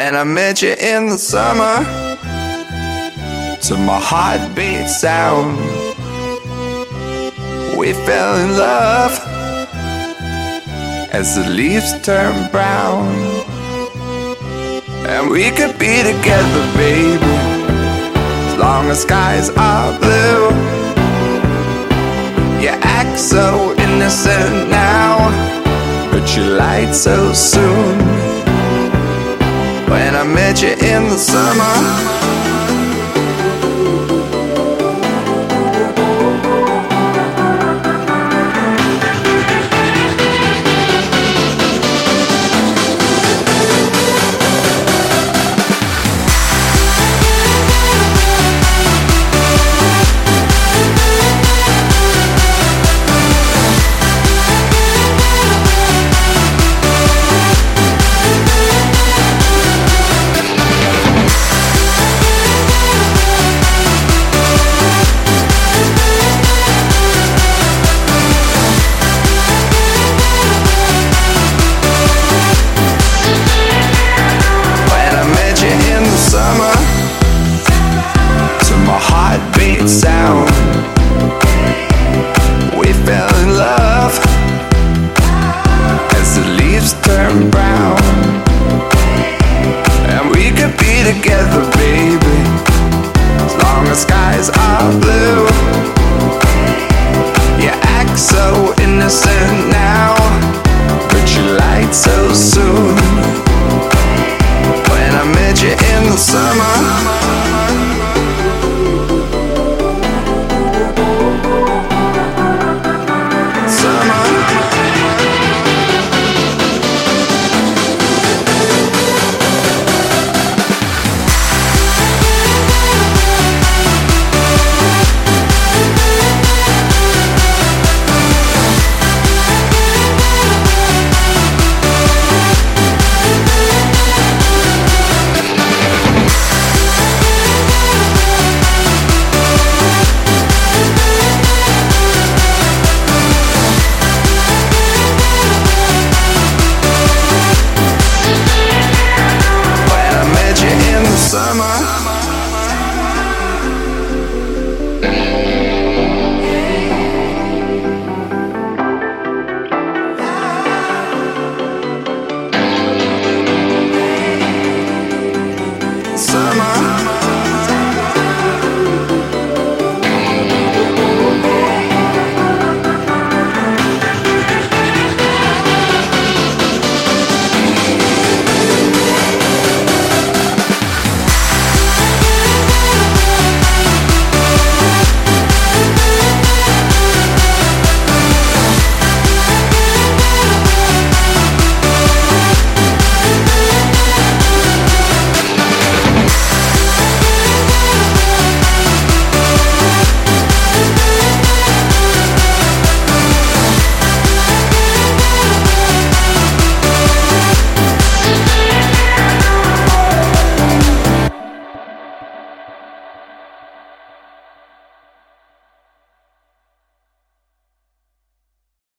When I met you in the summer, to my heartbeat sound, we fell in love as the leaves turn brown. And we could be together, baby, as long as skies are blue. You act so innocent now, but you lied so soon. When I met you in the summer, sound, we fell in love as the leaves turn brown. And we could be together, baby, as long as skies are blue. You act so innocent now, but you lied so soon. When I met you in the summer, summer.